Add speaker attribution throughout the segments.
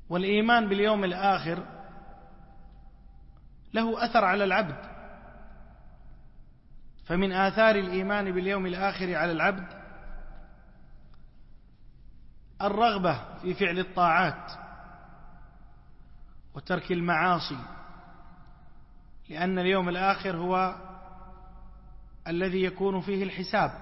Speaker 1: والإيمان باليوم الآخر له أثر على العبد. فمن آثار الإيمان باليوم الآخر على العبد الرغبة في فعل الطاعات وترك المعاصي، لأن اليوم الآخر هو الذي يكون فيه الحساب.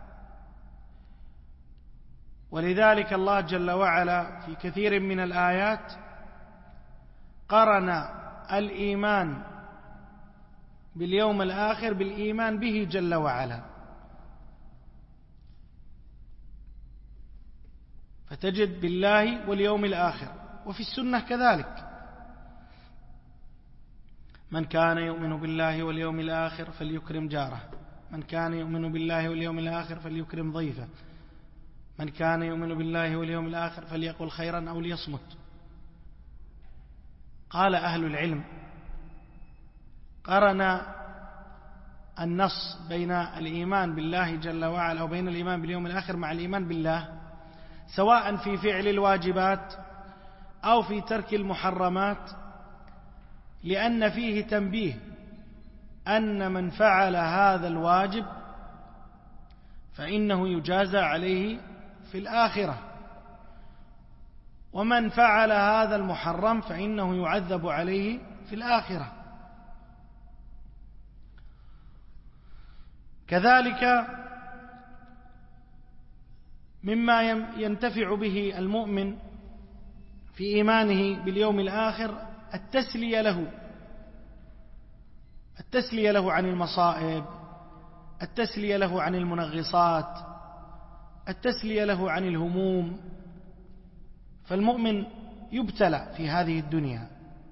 Speaker 1: ولذلك الله جل وعلا في كثير من الآيات قرن الإيمان باليوم الآخر بالإيمان به جل وعلا، فتجد بالله واليوم الآخر. وفي السنة كذلك: من كان يؤمن بالله واليوم الآخر فليكرم جاره، من كان يؤمن بالله واليوم الآخر فليكرم ضيفه، من كان يؤمن بالله واليوم الآخر فليقل خيرا أو ليصمت. قال أهل العلم: قرن النص بين الإيمان بالله جل وعلا أو بين الإيمان باليوم الآخر مع الإيمان بالله، سواء في فعل الواجبات أو في ترك المحرمات، لأن فيه تنبيه أن من فعل هذا الواجب فإنه يجازى عليه في الآخرة، ومن فعل هذا المحرم فإنه يعذب عليه في الآخرة. كذلك مما ينتفع به المؤمن في إيمانه باليوم الآخر التسلية له عن المصائب، التسلية له عن المنغصات، التسلية له عن الهموم. فالمؤمن يبتلى في هذه الدنيا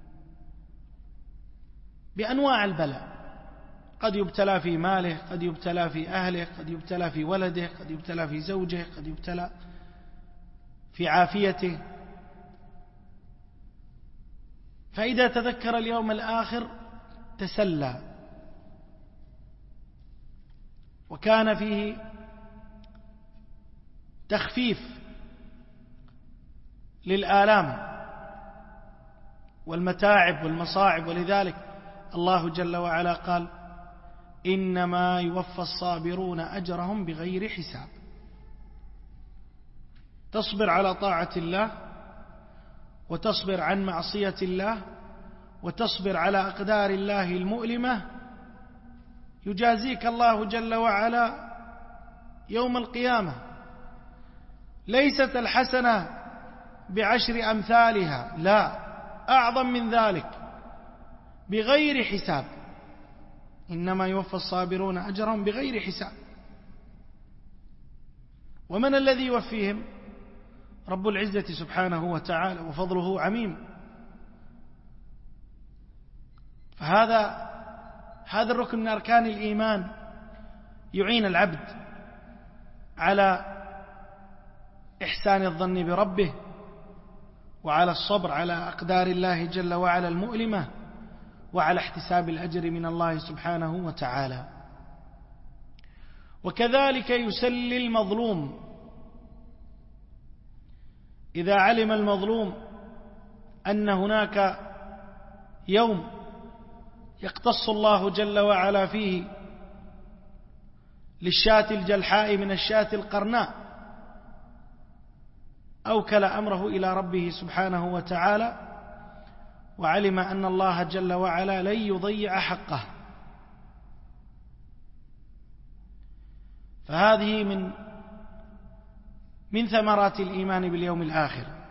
Speaker 1: بأنواع البلاء، قد يبتلى في ماله، قد يبتلى في أهله، قد يبتلى في ولده، قد يبتلى في زوجه، قد يبتلى في عافيته. فإذا تذكر اليوم الآخر تسلى، وكان فيه تخفيف للآلام والمتاعب والمصاعب. ولذلك الله جل وعلا قال: إنما يوفى الصابرون أجرهم بغير حساب. تصبر على طاعة الله، وتصبر عن معصية الله، وتصبر على أقدار الله المؤلمة، يجازيك الله جل وعلا يوم القيامة. ليست الحسنة بعشر أمثالها، لا، أعظم من ذلك، بغير حساب. إنما يوفى الصابرون أجرهم بغير حساب. ومن الذي يوفيهم؟ رب العزة سبحانه وتعالى، وفضله عميم. فهذا الركن من أركان الإيمان يعين العبد على إحسان الظن بربه، وعلى الصبر على أقدار الله جل وعلا المؤلمة، وعلى احتساب الأجر من الله سبحانه وتعالى. وكذلك يسلي المظلوم إذا علم المظلوم أن هناك يوم يقتص الله جل وعلا فيه للشاة الجلحاء من الشاة القرناء، أوكل أمره إلى ربه سبحانه وتعالى، وعلم أن الله جل وعلا لن يضيع حقه. فهذه من ثمرات الإيمان باليوم الآخر.